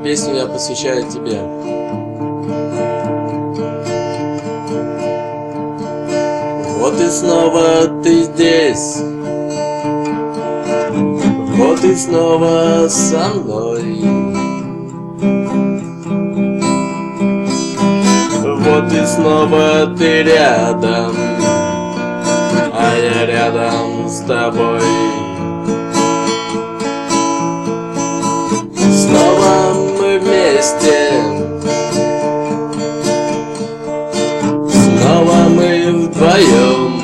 песню я посвящаю тебе. Вот и снова ты здесь, вот и снова со мной. Вот и снова ты рядом, а я рядом с тобой. Снова мы вместе, снова мы вдвоем.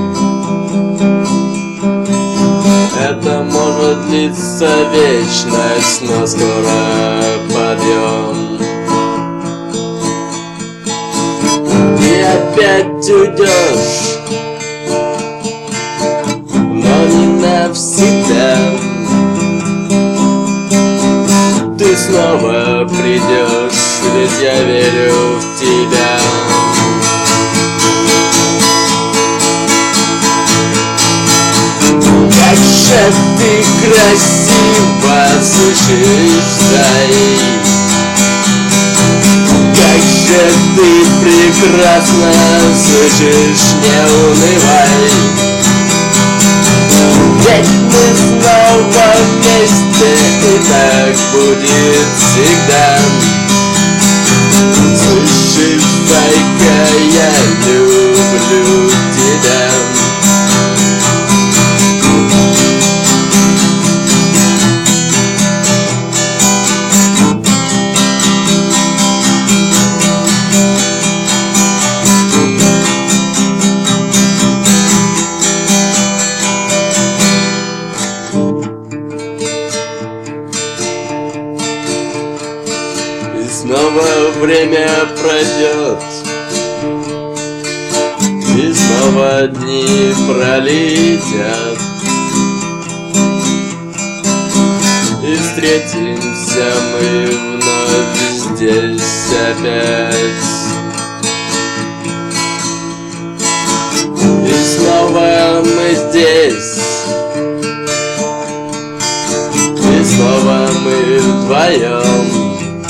Это может длиться вечность, но скоро подъем. И опять уйдешь, но не навсегда. Ты снова придешь, ведь я верю в тебя. Как же ты красиво, слышишь, зай? Как же ты прекрасно, слышишь, не унывай. Ведь мы снова вместе, и так будет всегда. Слышишь, зайка, я люблю тебя. Снова время пройдет, и снова дни пролетят, и встретимся мы вновь здесь опять. И снова мы здесь, и снова мы вдвоем.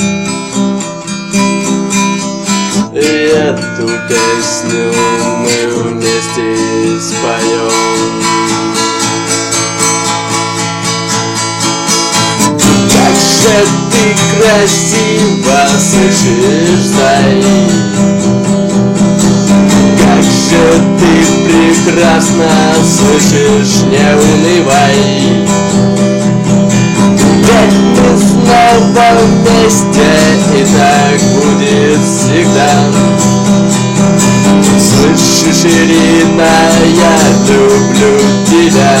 И эту песню мы вместе споем. Как же ты красиво, слышишь, зай? Как же ты прекрасно, слышишь, не унывай. Ведь мы снова вместе, и так будет всегда. Слышишь, Ирина, я люблю тебя.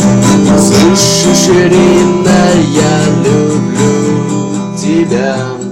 Слышишь, Ирина, я люблю тебя.